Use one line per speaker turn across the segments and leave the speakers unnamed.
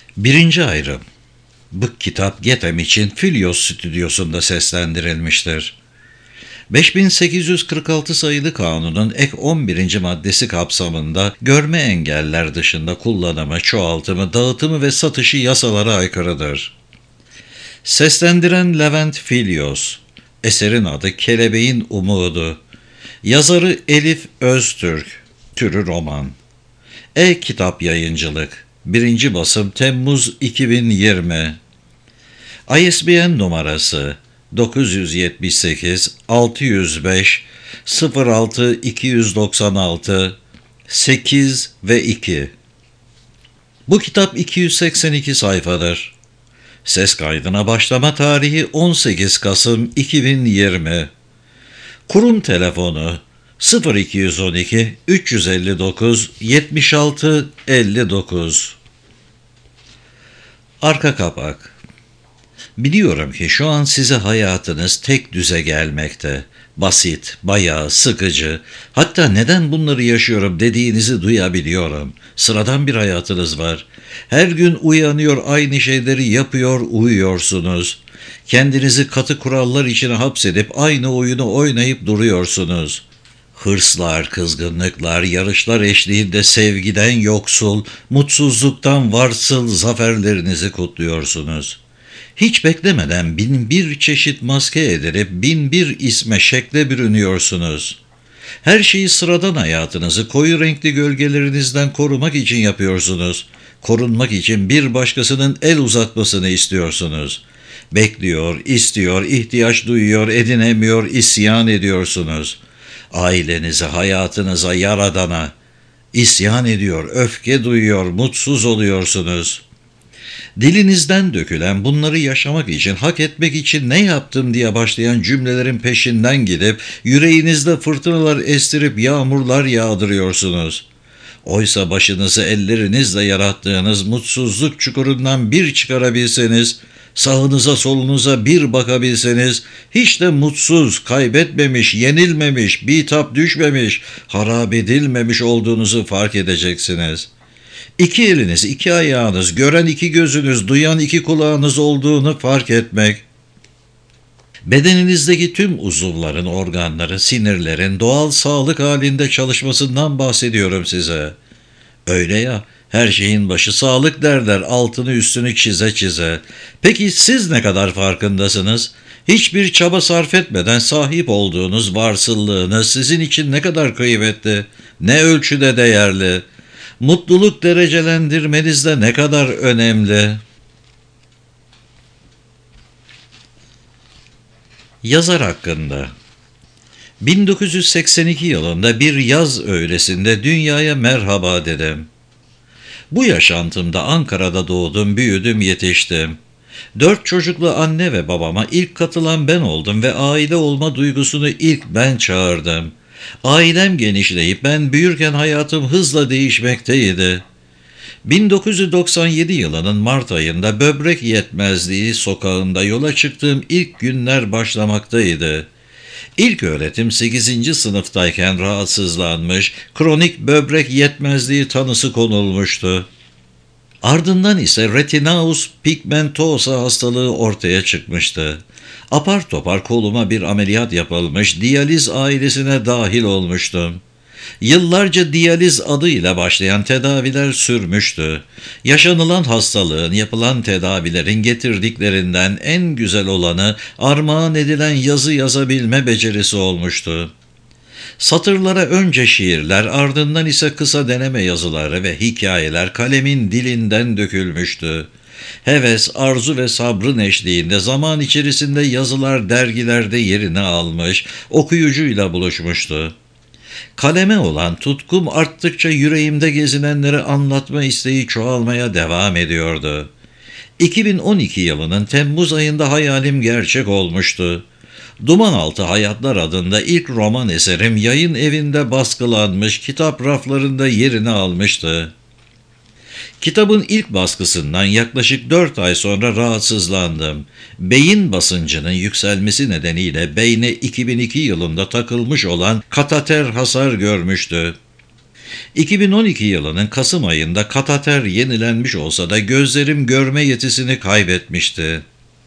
Birinci ayrım. Bu kitap Getem için Filyos stüdyosunda seslendirilmiştir. 5846 sayılı kanunun ek 11. maddesi kapsamında görme engeller dışında kullanımı, çoğaltımı, dağıtımı ve satışı yasalara aykırıdır. Seslendiren Levent Filyos. Eserin adı Kelebeğin Umudu. Yazarı Elif Öztürk. Türü roman. E-Kitap Yayıncılık. 1. basım Temmuz 2020. ISBN numarası 978 605 06 296 8 ve 2. Bu kitap 282 sayfadır. Ses kaydına başlama tarihi 18 Kasım 2020. Kurum telefonu 0212 359 76 59. Arka kapak. Biliyorum ki şu an size hayatınız tek düze gelmekte. Basit, bayağı sıkıcı, hatta neden bunları yaşıyorum dediğinizi duyabiliyorum. Sıradan bir hayatınız var. Her gün uyanıyor, aynı şeyleri yapıyor, uyuyorsunuz. Kendinizi katı kurallar içine hapsedip aynı oyunu oynayıp duruyorsunuz. Hırslar, kızgınlıklar, yarışlar eşliğinde sevgiden yoksul, mutsuzluktan varsıl zaferlerinizi kutluyorsunuz. Hiç beklemeden 1001 çeşit maske edilip 1001 isme şekle bürünüyorsunuz. Her şeyi sıradan hayatınızı koyu renkli gölgelerinizden korumak için yapıyorsunuz. Korunmak için bir başkasının el uzatmasını istiyorsunuz. Bekliyor, istiyor, ihtiyaç duyuyor, edinemiyor, isyan ediyorsunuz. Ailenize, hayatınıza, Yaradan'a isyan ediyor, öfke duyuyor, mutsuz oluyorsunuz. Dilinizden dökülen bunları yaşamak için, hak etmek için ne yaptım diye başlayan cümlelerin peşinden gidip yüreğinizde fırtınalar estirip yağmurlar yağdırıyorsunuz. Oysa başınızı ellerinizle yarattığınız mutsuzluk çukurundan bir çıkarabilseniz, sağınıza solunuza bir bakabilseniz, hiç de mutsuz, kaybetmemiş, yenilmemiş, bitap düşmemiş, harap edilmemiş olduğunuzu fark edeceksiniz. İki eliniz, iki ayağınız, gören iki gözünüz, duyan iki kulağınız olduğunu fark etmek, bedeninizdeki tüm uzuvların, organları, sinirlerin doğal sağlık halinde çalışmasından bahsediyorum size. Öyle ya, her şeyin başı sağlık derler, altını üstünü çize çize. Peki siz ne kadar farkındasınız? Hiçbir çaba sarf etmeden sahip olduğunuz varsıllığınız sizin için ne kadar kıymetli, ne ölçüde değerli? Mutluluk derecelendirmenizde ne kadar önemli? Yazar hakkında. 1982 yılında bir yaz öğlesinde dünyaya merhaba dedim. Bu yaşantımda Ankara'da doğdum, büyüdüm, yetiştim. 4 çocuklu anne ve babama ilk katılan ben oldum ve aile olma duygusunu ilk ben çağırdım. Ailem genişleyip ben büyürken hayatım hızla değişmekteydi. 1997 yılının Mart ayında böbrek yetmezliği sokağında yola çıktığım ilk günler başlamaktaydı. İlk öğretim 8. sınıftayken rahatsızlanmış, kronik böbrek yetmezliği tanısı konulmuştu. Ardından ise retinaus pigmentosa hastalığı ortaya çıkmıştı. Apar topar koluma bir ameliyat yapılmış, diyaliz ailesine dahil olmuştum. Yıllarca diyaliz adıyla başlayan tedaviler sürmüştü. Yaşanılan hastalığın, yapılan tedavilerin getirdiklerinden en güzel olanı armağan edilen yazı yazabilme becerisi olmuştu. Satırlara önce şiirler, ardından ise kısa deneme yazıları ve hikayeler kalemin dilinden dökülmüştü. Heves, arzu ve sabrın eşliğinde zaman içerisinde yazılar dergilerde yerini almış, okuyucuyla buluşmuştu. Kaleme olan tutkum arttıkça yüreğimde gezinenleri anlatma isteği çoğalmaya devam ediyordu. 2012 yılının Temmuz ayında hayalim gerçek olmuştu. Dumanaltı Hayatlar adında ilk roman eserim yayın evinde baskılanmış, kitap raflarında yerini almıştı. Kitabın ilk baskısından yaklaşık 4 ay sonra rahatsızlandım. Beyin basıncının yükselmesi nedeniyle beyne 2002 yılında takılmış olan kateter hasar görmüştü. 2012 yılının Kasım ayında kateter yenilenmiş olsa da gözlerim görme yetisini kaybetmişti.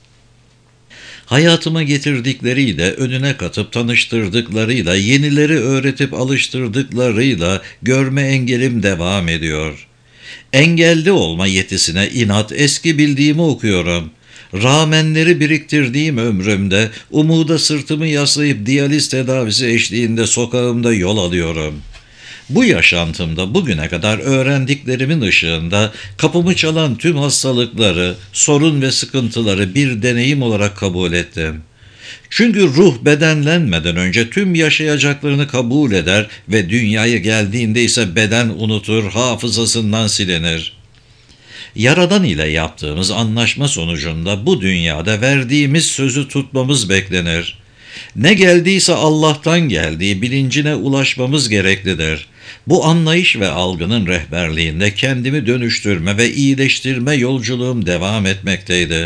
Hayatıma getirdikleriyle, önüne katıp tanıştırdıklarıyla, yenileri öğretip alıştırdıklarıyla görme engelim devam ediyor. Engelli olma yetisine inat eski bildiğimi okuyorum. Rağmenleri biriktirdiğim ömrümde umuda sırtımı yaslayıp diyaliz tedavisi eşliğinde sokağımda yol alıyorum. Bu yaşantımda bugüne kadar öğrendiklerimin ışığında kapımı çalan tüm hastalıkları, sorun ve sıkıntıları bir deneyim olarak kabul ettim. Çünkü ruh bedenlenmeden önce tüm yaşayacaklarını kabul eder ve dünyaya geldiğinde ise beden unutur, hafızasından silinir. Yaradan ile yaptığımız anlaşma sonucunda bu dünyada verdiğimiz sözü tutmamız beklenir. Ne geldiyse Allah'tan geldiği bilincine ulaşmamız gereklidir. Bu anlayış ve algının rehberliğinde kendimi dönüştürme ve iyileştirme yolculuğum devam etmekteydi.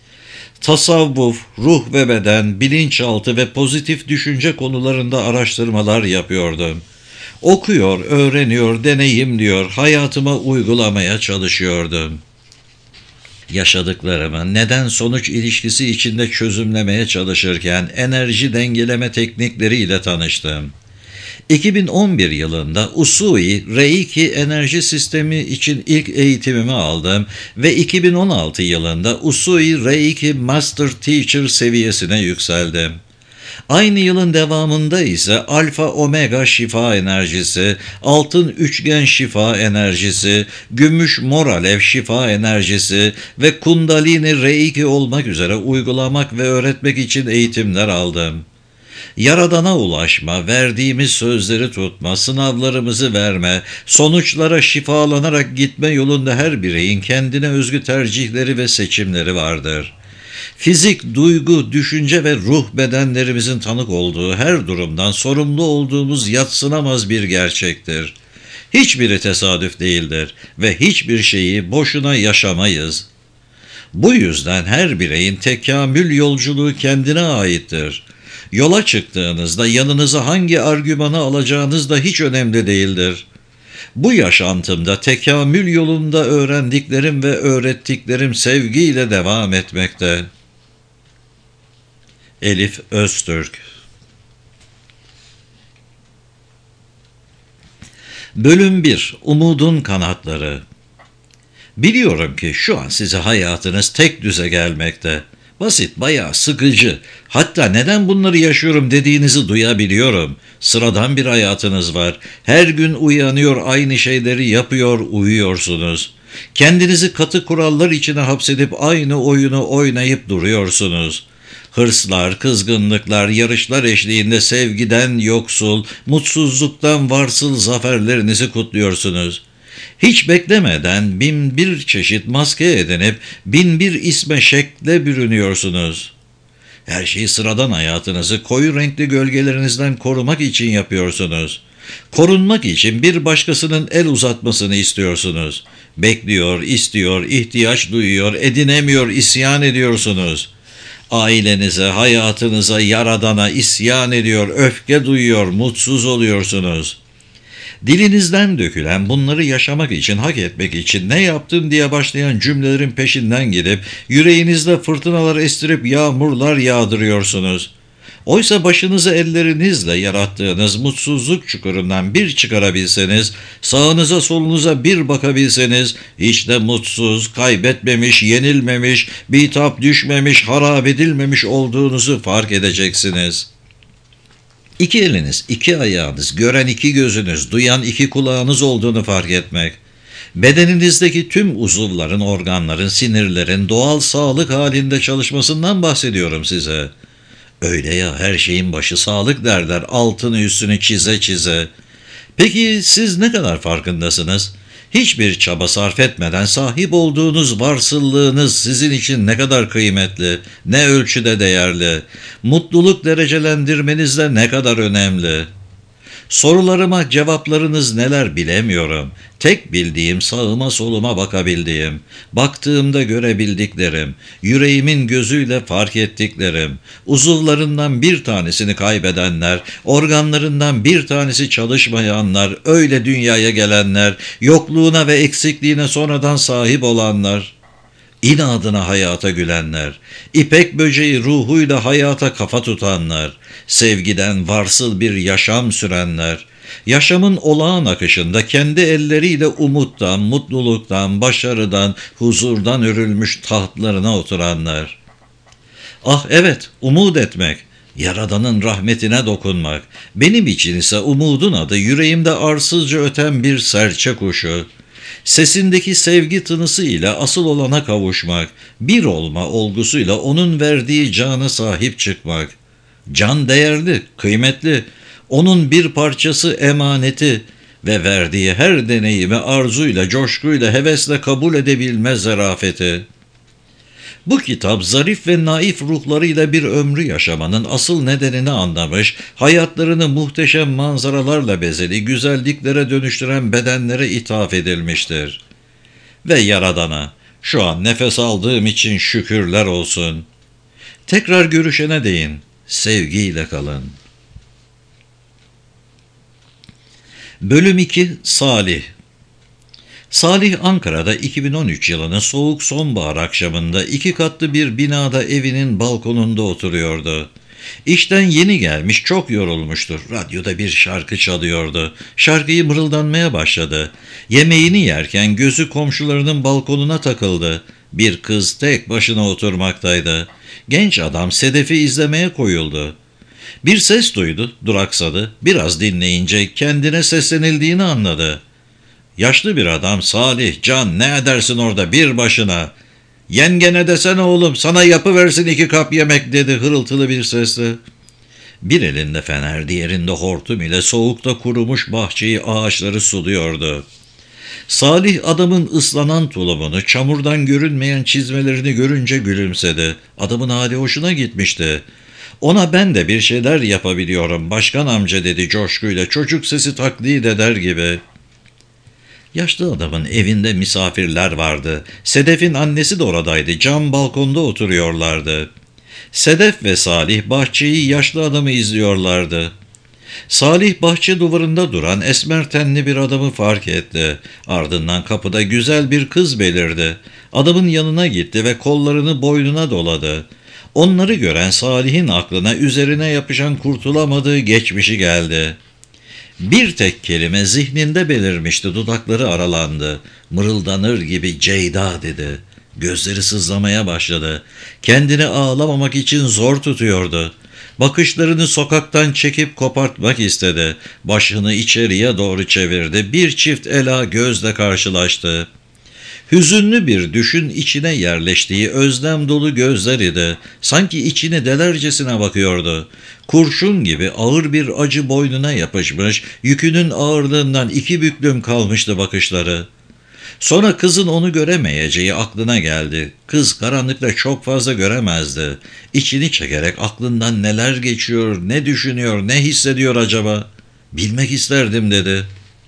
Tasavvuf, ruh ve beden, bilinçaltı ve pozitif düşünce konularında araştırmalar yapıyordum. Okuyor, öğreniyor, deneyimliyor, hayatıma uygulamaya çalışıyordum. Yaşadıklarımı neden-sonuç ilişkisi içinde çözümlemeye çalışırken enerji dengeleme teknikleriyle tanıştım. 2011 yılında Usui Reiki enerji sistemi için ilk eğitimimi aldım ve 2016 yılında Usui Reiki Master Teacher seviyesine yükseldim. Aynı yılın devamında ise alfa omega şifa enerjisi, altın üçgen şifa enerjisi, gümüş mor alev şifa enerjisi ve kundalini reiki olmak üzere uygulamak ve öğretmek için eğitimler aldım. Yaradana ulaşma, verdiğimiz sözleri tutma, sınavlarımızı verme, sonuçlara şifalanarak gitme yolunda her bireyin kendine özgü tercihleri ve seçimleri vardır. Fizik, duygu, düşünce ve ruh bedenlerimizin tanık olduğu her durumdan sorumlu olduğumuz yadsınamaz bir gerçektir. Hiçbiri tesadüf değildir ve hiçbir şeyi boşuna yaşamayız. Bu yüzden her bireyin tekamül yolculuğu kendine aittir. Yola çıktığınızda yanınıza hangi argümanı alacağınız da hiç önemli değildir. Bu yaşantımda tekamül yolunda öğrendiklerim ve öğrettiklerim sevgiyle devam etmekte. Elif Öztürk. Bölüm 1. Umudun Kanatları. Biliyorum ki şu an size hayatınız tek düze gelmekte. Basit, bayağı sıkıcı. Hatta neden bunları yaşıyorum dediğinizi duyabiliyorum. Sıradan bir hayatınız var. Her gün uyanıyor, aynı şeyleri yapıyor, uyuyorsunuz. Kendinizi katı kurallar içine hapsedip aynı oyunu oynayıp duruyorsunuz. Hırslar, kızgınlıklar, yarışlar eşliğinde sevgiden yoksul, mutsuzluktan varsıl zaferlerinizi kutluyorsunuz. Hiç beklemeden bin bir çeşit maske edinip bin bir isme şekle bürünüyorsunuz. Her şeyi sıradan hayatınızı koyu renkli gölgelerinizden korumak için yapıyorsunuz. Korunmak için bir başkasının el uzatmasını istiyorsunuz. Bekliyor, istiyor, ihtiyaç duyuyor, edinemiyor, isyan ediyorsunuz. Ailenize, hayatınıza, Yaradan'a isyan ediyor, öfke duyuyor, mutsuz oluyorsunuz. Dilinizden dökülen bunları yaşamak için, hak etmek için ne yaptım diye başlayan cümlelerin peşinden gidip yüreğinizde fırtınalar estirip yağmurlar yağdırıyorsunuz. Oysa başınızı ellerinizle yarattığınız mutsuzluk çukurundan bir çıkarabilseniz, sağınıza solunuza bir bakabilseniz, hiç de mutsuz, kaybetmemiş, yenilmemiş, bitap düşmemiş, harap edilmemiş olduğunuzu fark edeceksiniz. İki eliniz, iki ayağınız, gören iki gözünüz, duyan iki kulağınız olduğunu fark etmek. Bedeninizdeki tüm uzuvların, organların, sinirlerin doğal sağlık halinde çalışmasından bahsediyorum size. Öyle ya, her şeyin başı sağlık derler, altını üstünü çize çize. Peki siz ne kadar farkındasınız? Hiçbir çaba sarf etmeden sahip olduğunuz varsıllığınız sizin için ne kadar kıymetli, ne ölçüde değerli, mutluluk derecelendirmenizde ne kadar önemli. Sorularıma cevaplarınız neler bilemiyorum. Tek bildiğim sağıma soluma bakabildiğim, baktığımda görebildiklerim, yüreğimin gözüyle fark ettiklerim, uzuvlarından bir tanesini kaybedenler, organlarından bir tanesi çalışmayanlar, öyle dünyaya gelenler, yokluğuna ve eksikliğine sonradan sahip olanlar, inadına hayata gülenler, ipek böceği ruhuyla hayata kafa tutanlar, sevgiden varsıl bir yaşam sürenler, yaşamın olağan akışında kendi elleriyle umuttan, mutluluktan, başarıdan, huzurdan örülmüş tahtlarına oturanlar. Ah evet, umut etmek, Yaradan'ın rahmetine dokunmak, benim için ise umudun adı yüreğimde arsızca öten bir serçe kuşu. Sesindeki sevgi tınısı ile asıl olana kavuşmak, bir olma olgusuyla onun verdiği cana sahip çıkmak. Can değerli, kıymetli, onun bir parçası emaneti ve verdiği her deneyimi arzuyla, coşkuyla, hevesle kabul edebilme zarafeti. Bu kitap zarif ve naif ruhlarıyla bir ömrü yaşamanın asıl nedenini anlamış, hayatlarını muhteşem manzaralarla bezeli, güzelliklere dönüştüren bedenlere ithaf edilmiştir. Ve Yaradan'a, şu an nefes aldığım için şükürler olsun. Tekrar görüşene değin, sevgiyle kalın. Bölüm 2 Salih. Salih Ankara'da 2013 yılının soğuk sonbahar akşamında 2 katlı bir binada evinin balkonunda oturuyordu. İşten yeni gelmiş, çok yorulmuştur. Radyoda bir şarkı çalıyordu. Şarkıyı mırıldanmaya başladı. Yemeğini yerken gözü komşularının balkonuna takıldı. Bir kız tek başına oturmaktaydı. Genç adam Sedef'i izlemeye koyuldu. Bir ses duydu, duraksadı. Biraz dinleyince kendine seslenildiğini anladı. Yaşlı bir adam, Salih, Can, ne edersin orada bir başına? Yengene desene oğlum, sana yapıversin 2 kap yemek, dedi hırıltılı bir sesle. Bir elinde fener, diğerinde hortum ile soğukta kurumuş bahçeyi, ağaçları suluyordu. Salih adamın ıslanan tulumunu, çamurdan görünmeyen çizmelerini görünce gülümsedi. Adamın hali hoşuna gitmişti. Ona ben de bir şeyler yapabiliyorum başkan amca, dedi coşkuyla, çocuk sesi taklit eder gibi. Yaşlı adamın evinde misafirler vardı. Sedef'in annesi de oradaydı. Cam balkonda oturuyorlardı. Sedef ve Salih bahçeyi, yaşlı adamı izliyorlardı. Salih bahçe duvarında duran esmer tenli bir adamı fark etti. Ardından kapıda güzel bir kız belirdi. Adamın yanına gitti ve kollarını boynuna doladı. Onları gören Salih'in aklına üzerine yapışan kurtulamadığı geçmişi geldi. Bir tek kelime zihninde belirmişti, dudakları aralandı. Mırıldanır gibi Ceyda dedi. Gözleri sızlamaya başladı. Kendini ağlamamak için zor tutuyordu. Bakışlarını sokaktan çekip kopartmak istedi. Başını içeriye doğru çevirdi. Bir çift ela gözle karşılaştı. Hüzünlü bir düşün içine yerleştiği özlem dolu gözler idi. Sanki içini delercesine bakıyordu. Kurşun gibi ağır bir acı boynuna yapışmış, yükünün ağırlığından 2 büklüm kalmıştı bakışları. Sonra kızın onu göremeyeceği aklına geldi. Kız karanlıkta çok fazla göremezdi. İçini çekerek aklından neler geçiyor, ne düşünüyor, ne hissediyor acaba? Bilmek isterdim, dedi.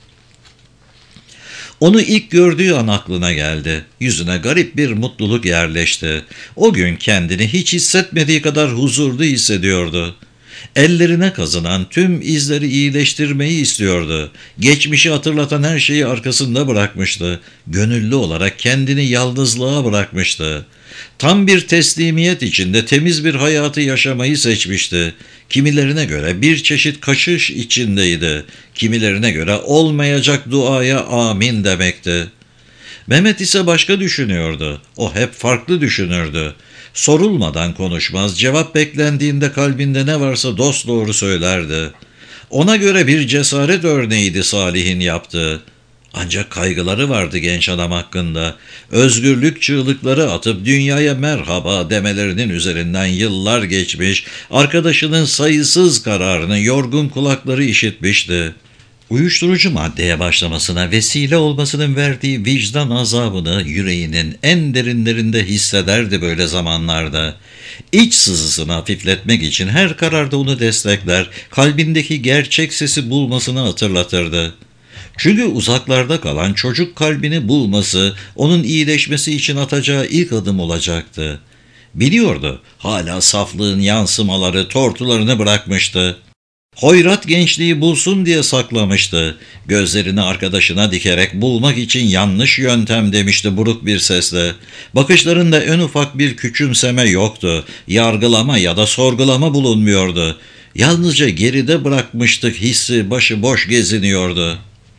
Onu ilk gördüğü an aklına geldi. Yüzüne garip bir mutluluk yerleşti. O gün kendini hiç hissetmediği kadar huzurlu hissediyordu. Ellerine kazınan tüm izleri iyileştirmeyi istiyordu. Geçmişi hatırlatan her şeyi arkasında bırakmıştı. Gönüllü olarak kendini yalnızlığa bırakmıştı. Tam bir teslimiyet içinde temiz bir hayatı yaşamayı seçmişti. Kimilerine göre bir çeşit kaçış içindeydi. Kimilerine göre olmayacak duaya amin demekti. Mehmet ise başka düşünüyordu. O hep farklı düşünürdü. Sorulmadan konuşmaz, cevap beklendiğinde kalbinde ne varsa dosdoğru söylerdi. Ona göre bir cesaret örneğiydi Salih'in yaptığı. Ancak kaygıları vardı genç adam hakkında. Özgürlük çığlıkları atıp dünyaya merhaba demelerinin üzerinden yıllar geçmiş, arkadaşının sayısız kararını yorgun kulakları işitmişti. Uyuşturucu maddeye başlamasına vesile olmasının verdiği vicdan azabını yüreğinin en derinlerinde hissederdi böyle zamanlarda. İç sızısını hafifletmek için her kararda onu destekler, kalbindeki gerçek sesi bulmasını hatırlatırdı. Çünkü uzaklarda kalan çocuk kalbini bulması, onun iyileşmesi için atacağı ilk adım olacaktı. Biliyordu, hala saflığın yansımaları, tortularını bırakmıştı. Hoyrat gençliği bulsun diye saklamıştı. Gözlerini arkadaşına dikerek bulmak için yanlış yöntem demişti buruk bir sesle. Bakışlarında en ufak bir küçümseme yoktu. Yargılama ya da sorgulama bulunmuyordu. Yalnızca geride bırakmıştık hissi başıboş geziniyordu.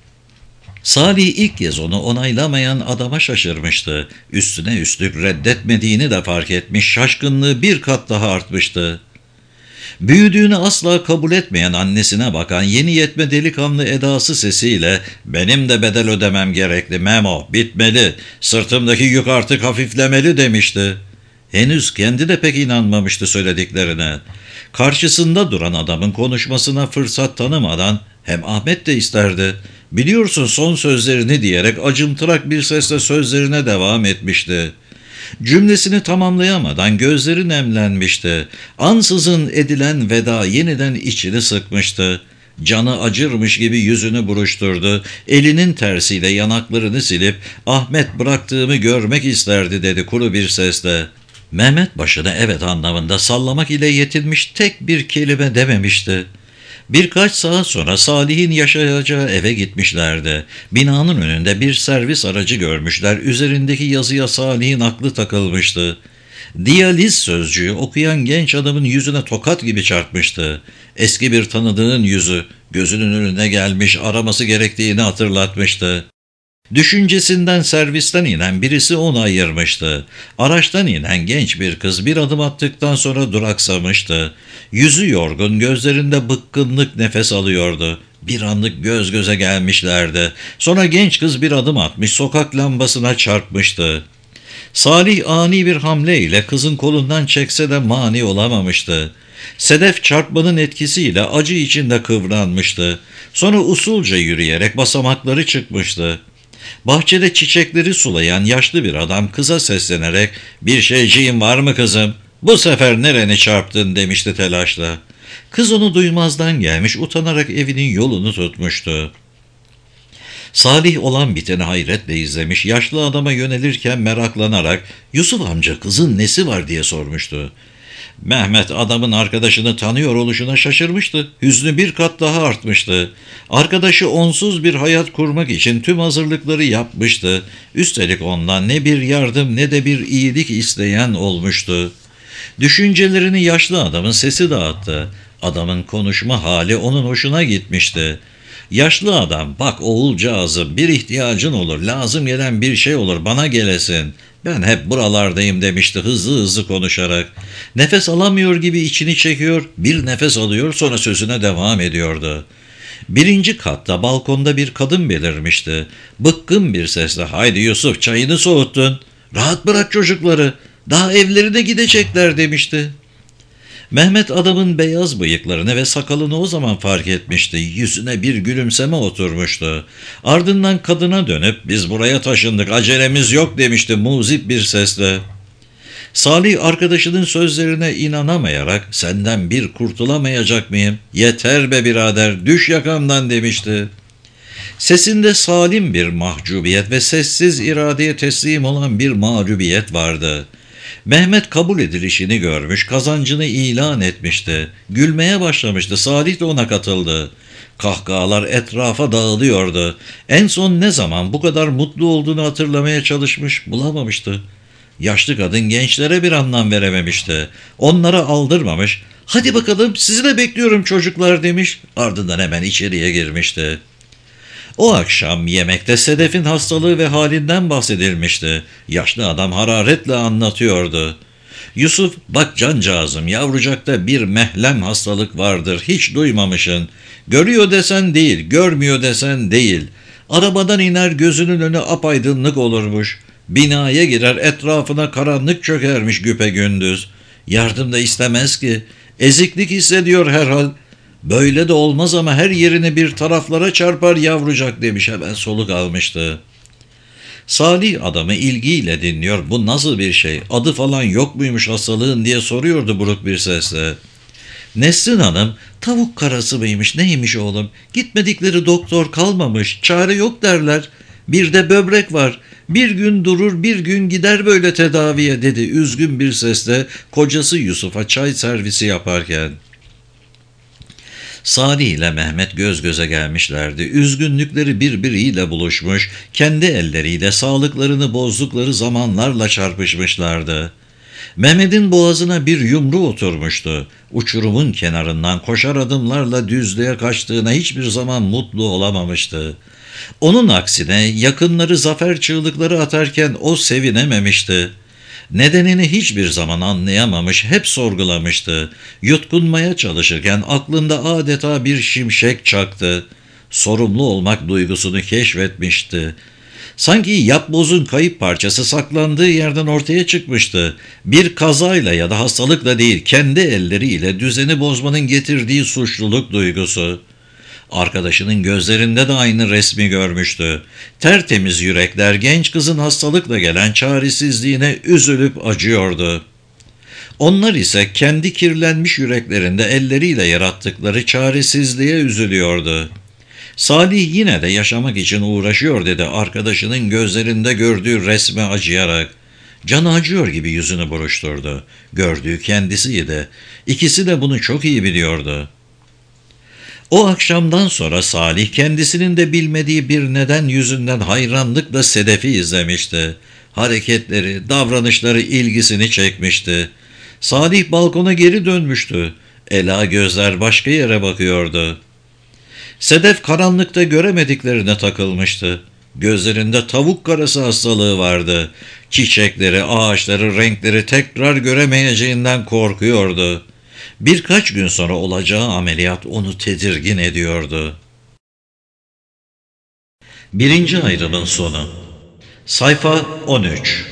Salih ilk kez onu onaylamayan adama şaşırmıştı. Üstüne üstlük reddetmediğini de fark etmiş, şaşkınlığı bir kat daha artmıştı. Büyüdüğünü asla kabul etmeyen annesine bakan yeni yetme delikanlı edası sesiyle "Benim de bedel ödemem gerekli Memo, bitmeli, sırtımdaki yük artık hafiflemeli" demişti. Henüz kendi de pek inanmamıştı söylediklerine. Karşısında duran adamın konuşmasına fırsat tanımadan hem Ahmet de isterdi. "Biliyorsun son sözlerini" diyerek acımtırak bir sesle sözlerine devam etmişti. Cümlesini tamamlayamadan gözleri nemlenmişti. Ansızın edilen veda yeniden içini sıkmıştı. Canı acırmış gibi yüzünü buruşturdu. Elinin tersiyle yanaklarını silip "Ahmet, bıraktığımı görmek isterdi" dedi kuru bir sesle. Mehmet başını evet anlamında sallamak ile yetinmiş, tek bir kelime dememişti. Birkaç saat sonra Salih'in yaşayacağı eve gitmişlerdi. Binanın önünde bir servis aracı görmüşler. Üzerindeki yazıya Salih'in aklı takılmıştı. Diyaliz sözcüğü okuyan genç adamın yüzüne tokat gibi çarpmıştı. Eski bir tanıdığın yüzü gözünün önüne gelmiş, araması gerektiğini hatırlatmıştı. Düşüncesinden servisten inen birisi onu ayırmıştı. Araçtan inen genç bir kız bir adım attıktan sonra duraksamıştı. Yüzü yorgun, gözlerinde bıkkınlık nefes alıyordu. Bir anlık göz göze gelmişlerdi. Sonra genç kız bir adım atmış, sokak lambasına çarpmıştı. Salih ani bir hamleyle kızın kolundan çekse de mani olamamıştı. Sedef çarpmanın etkisiyle acı içinde kıvranmıştı. Sonra usulca yürüyerek basamakları çıkmıştı. Bahçede çiçekleri sulayan yaşlı bir adam kıza seslenerek "Bir şeyciğin var mı kızım? Bu sefer nereni çarptın?" demişti telaşla. Kız onu duymazdan gelmiş, utanarak evinin yolunu tutmuştu. Salih olan biteni hayretle izlemiş, yaşlı adama yönelirken meraklanarak "Yusuf amca, kızın nesi var?" diye sormuştu. Mehmet adamın arkadaşını tanıyor oluşuna şaşırmıştı. Hüznü bir kat daha artmıştı. Arkadaşı onsuz bir hayat kurmak için tüm hazırlıkları yapmıştı. Üstelik ondan ne bir yardım ne de bir iyilik isteyen olmuştu. Düşüncelerini yaşlı adamın sesi dağıttı. Adamın konuşma hali onun hoşuna gitmişti. Yaşlı adam, "Bak oğulcağızım, bir ihtiyacın olur, lazım gelen bir şey olur, bana gelesin. Ben hep buralardayım" demişti hızlı hızlı konuşarak. Nefes alamıyor gibi içini çekiyor, bir nefes alıyor, sonra sözüne devam ediyordu. Birinci katta balkonda bir kadın belirmişti. Bıkkın bir sesle "Haydi Yusuf, çayını soğuttun. Rahat bırak çocukları, daha evlerine gidecekler" demişti. Mehmet adamın beyaz bıyıklarını ve sakalını o zaman fark etmişti. Yüzüne bir gülümseme oturmuştu. Ardından kadına dönüp "Biz buraya taşındık, acelemiz yok" demişti muzip bir sesle. Salih arkadaşının sözlerine inanamayarak "Senden bir kurtulamayacak mıyım? Yeter be birader, düş yakamdan" demişti. Sesinde salim bir mahcubiyet ve sessiz iradeye teslim olan bir mağlubiyet vardı. Mehmet kabul edilişini görmüş, kazancını ilan etmişti. Gülmeye başlamıştı, Salih de ona katıldı. Kahkahalar etrafa dağılıyordu. En son ne zaman bu kadar mutlu olduğunu hatırlamaya çalışmış, bulamamıştı. Yaşlı kadın gençlere bir anlam verememişti. Onlara aldırmamış, "Hadi bakalım, sizi de bekliyorum çocuklar" demiş. Ardından hemen içeriye girmişti. O akşam yemekte Sedef'in hastalığı ve halinden bahsedilmişti. Yaşlı adam hararetle anlatıyordu. "Yusuf, bak cancağızım, yavrucakta bir mehlem hastalık vardır, hiç duymamışsın. Görüyor desen değil, görmüyor desen değil. Arabadan iner, gözünün önü apaydınlık olurmuş. Binaya girer, etrafına karanlık çökermiş güpegündüz. Yardım da istemez ki. Eziklik hissediyor herhal. Böyle de olmaz ama her yerini bir taraflara çarpar yavrucak demiş, hemen soluk almıştı. Salih adamı ilgiyle dinliyor. Bu nasıl bir şey? Adı falan yok muymuş hastalığın diye soruyordu buruk bir sesle. Nesrin Hanım, tavuk karası mıymış neymiş oğlum? Gitmedikleri doktor kalmamış, çare yok derler. Bir de böbrek var. Bir gün durur bir gün gider böyle tedaviye dedi üzgün bir sesle kocası Yusuf'a çay servisi yaparken. Salih ile Mehmet göz göze gelmişlerdi. Üzgünlükleri birbiriyle buluşmuş, kendi elleriyle sağlıklarını bozdukları zamanlarla çarpışmışlardı. Mehmet'in boğazına bir yumru oturmuştu. Uçurumun kenarından koşar adımlarla düzlüğe kaçtığına hiçbir zaman mutlu olamamıştı. Onun aksine yakınları zafer çığlıkları atarken o sevinememişti. Nedenini hiçbir zaman anlayamamış, hep sorgulamıştı. Yutkunmaya çalışırken aklında adeta bir şimşek çaktı. Sorumlu olmak duygusunu keşfetmişti. Sanki yapbozun kayıp parçası saklandığı yerden ortaya çıkmıştı. Bir kazayla ya da hastalıkla değil, kendi elleriyle düzeni bozmanın getirdiği suçluluk duygusu. Arkadaşının gözlerinde de aynı resmi görmüştü. Tertemiz yürekler genç kızın hastalıkla gelen çaresizliğine üzülüp acıyordu. Onlar ise kendi kirlenmiş yüreklerinde elleriyle yarattıkları çaresizliğe üzülüyordu. Salih yine de yaşamak için uğraşıyor dedi arkadaşının gözlerinde gördüğü resme acıyarak. Canı acıyor gibi yüzünü buruşturdu. Gördüğü kendisiydi. İkisi de bunu çok iyi biliyordu. O akşamdan sonra Salih kendisinin de bilmediği bir neden yüzünden hayranlıkla Sedef'i izlemişti. Hareketleri, davranışları ilgisini çekmişti. Salih balkona geri dönmüştü. Ela gözler başka yere bakıyordu. Sedef karanlıkta göremediklerine takılmıştı. Gözlerinde tavuk karası hastalığı vardı. Çiçekleri, ağaçları, renkleri tekrar göremeyeceğinden korkuyordu. Birkaç gün sonra olacağı ameliyat onu tedirgin ediyordu. Birinci ayrımın sonu. Sayfa 13.